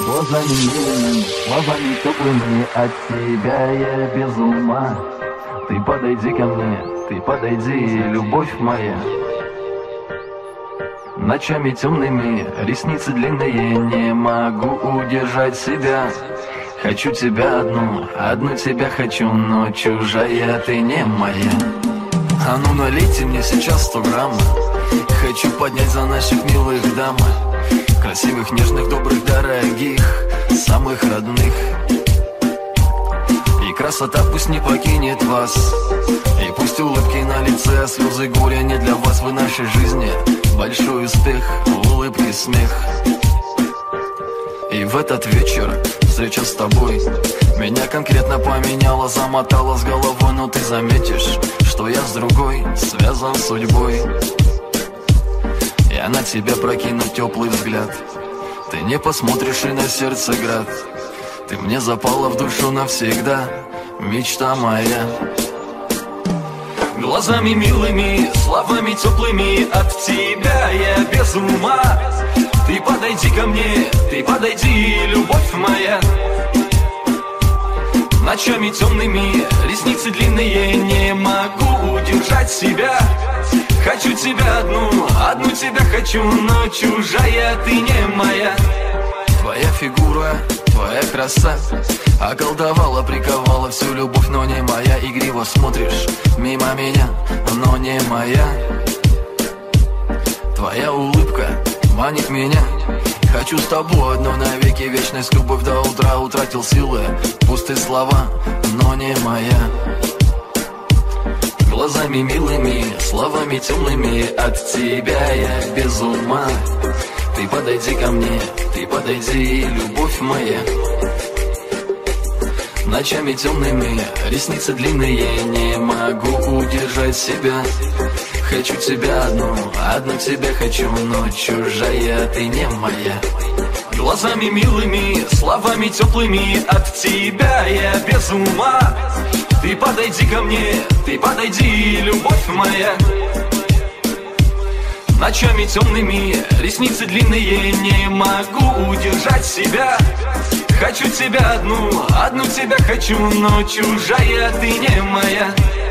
Глазами милыми, словами теплыми, от тебя я без ума. Ты подойди ко мне, ты подойди, любовь моя. Ночами темными, ресницы длинные, не могу удержать себя. Хочу тебя одну, одну тебя хочу, но чужая ты не моя. А ну налейте мне сейчас 100 грамм. Хочу поднять за наших милых дам. Красивых, нежных, добрых, дорогих, самых родных. И красота пусть не покинет вас. И пусть улыбки на лице, а слезы горя не для вас. В нашей жизни большой успех, улыбки, смех. И в этот вечер встреча с тобой меня конкретно поменяла, замотала с головой. Но ты заметишь, что я с другой связан судьбой. Я на тебя прокину теплый взгляд. Ты не посмотришь и на сердце град. Ты мне запала в душу навсегда, мечта моя. Глазами милыми, словами теплыми, от тебя я без ума. Ты подойди ко мне, ты подойди, любовь моя. Ночами темными, ресницы длинные, не могу удержать себя. Хочу тебя одну, одну тебя хочу, но чужая ты не моя. Твоя фигура, твоя краса околдовала, приковала всю любовь, но не моя. Игриво смотришь мимо меня, но не моя. Твоя улыбка манит меня. Хочу с тобой одной навеки, вечность, любовь до утра. Утратил силы, пустые слова, но не моя. Глазами милыми, словами темными, от тебя я без ума. Ты подойди ко мне, ты подойди, любовь моя. Ночами темными, ресницы длинные, не могу удержать себя. Хочу тебя одну, одну тебя хочу, но чужая ты не моя. Глазами милыми, словами теплыми, от тебя я без ума. Ты подойди ко мне, ты подойди, любовь моя. Ночами темными, ресницы длинные, не могу удержать себя. Хочу тебя одну, одну тебя хочу, но чужая ты не моя.